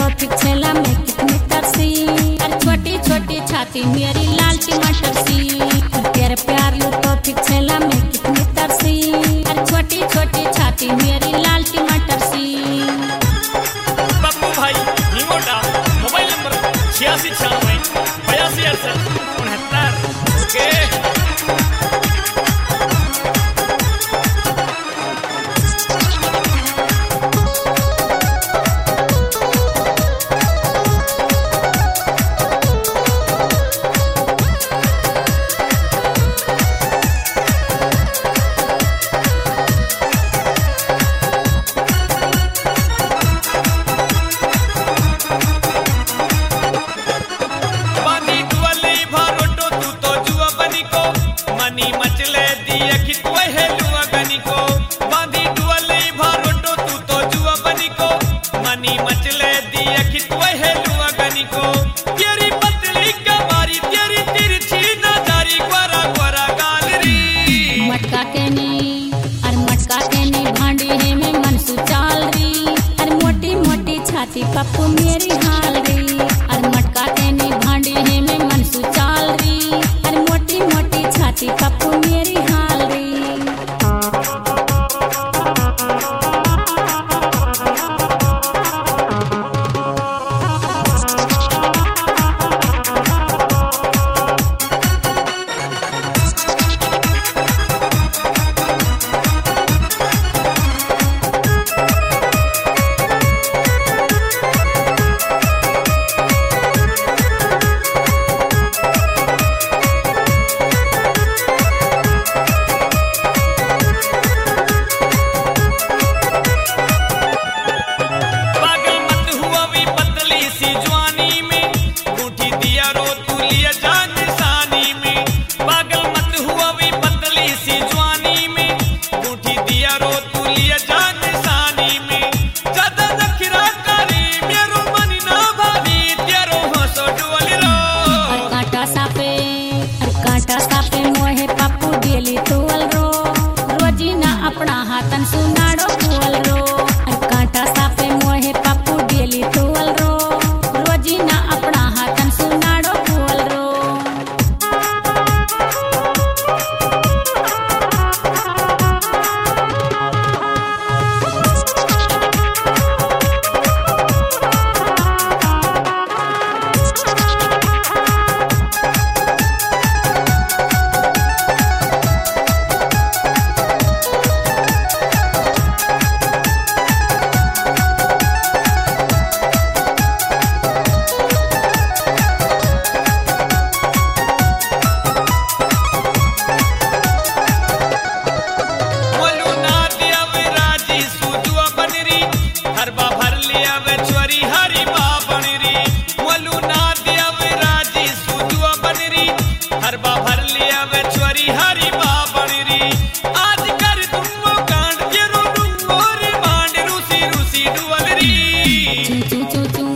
टॉफिक छेला में कितनी तरसी। और छोटी छोटी छाती मेरी लाल टमाटर सी। तेरे प्यार लो टॉफिक छेला में कितनी तरसी। और छोटी छोटी छाती मेरी लाल टमाटर सी। पप्पू भाई निमोटा मोबाइल नंबर 8696 82 68 69 ओके। मनी मचले दिया कि तू है लुआ गनी को। बांधी दुआले भारोटो तू तो जुआ बनी को। मनी मचले दिया कि तू है लुआ गनी को। तेरी पतली कमारी तेरी तिरछी नजारी गोरा गोरा गालरी। मटका के नी भांडी है में मनसू चाल री। और मोटी मोटी छाती पप्पू मेरी हाल री। और मटका के नी भांडी है में मनसू चाल री। और मोटी मोटी छाती पप्पू मेरी हाल री। कांटा सापे मोहे पप्पू डेली तोल रो। रोजीना अपना हाथन सुनाड़ो खोल रो। कांटा सापे मोहे पप्पू डेली तोल रो। रोजीना अपना हाथन सुनाड़ो खोल रो। हरबा भर लिया वे चोरी हरी बाबरी। आज कर तुम कांड के रो डूंगोर बांड रूसी रूसी डुअलरी। चू चू चू चू